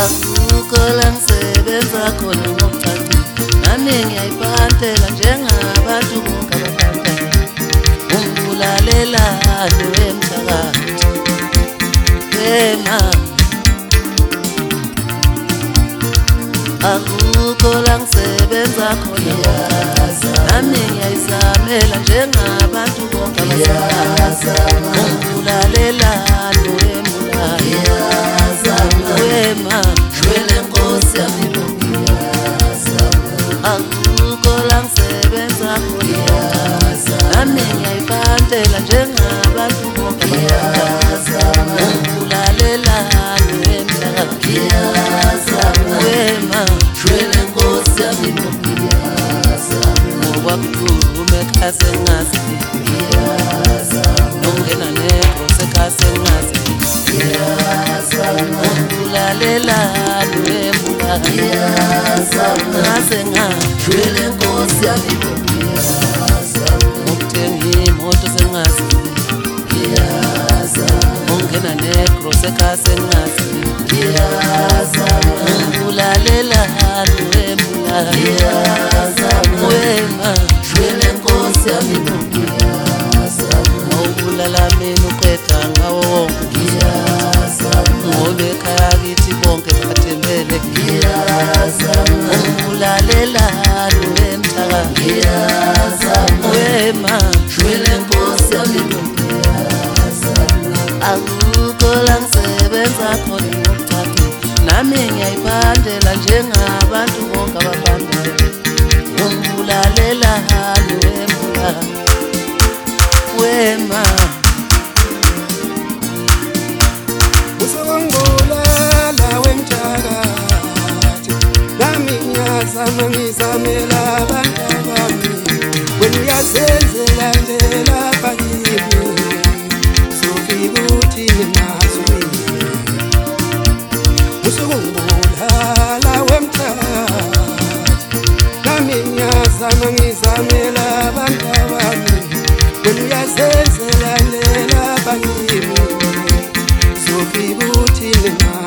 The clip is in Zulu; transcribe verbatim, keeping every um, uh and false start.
akukho la ngisebenza khona ngokucacile nami ngiyayibhantela njengabantu bonke ababhantayo ungibulalelani wemthakathi wema akukho la ngisebenza khona nami ngiyayizamela njengabantu bonke ababhantayo ungibulalelani wemthakathi wema shwele nkosi yami akukho la ngisebenza khona nami ngiyayibhantela njengabantu bonke ungibulalelani wemthakathi wema shwele nkosi yami ngokwakuduma ekhase ngazi nongena nekho sekhase ngazi ungibulalelani wemula ngase ngashwele nkosi yami ngokuthenga imoto sengazi ungena nekro sekhase ngazi ungibulalelani wemula wema shwele nkosi yami ngawubulala mina uqeda ngawo wonke ngobe ekhaya kithi bonke bathembele ungibulalelani wemthakathi wema shwele nkosi yami akukho la ngisebenza khona ngokucacile nami ngiyayibhantela njengabantu bonke ababhantayo ungibulalelani wemula wema usongibulala wemthakathi nami ngiyazama ngizamela abantu bami wena uyazenzela nje lapha kimi sofika uthi ninazwile usongibulala wemthakathi nami ngiyazama ngizamela abantu bami wena uyazenzela nje lapha kimi sofika uthi nina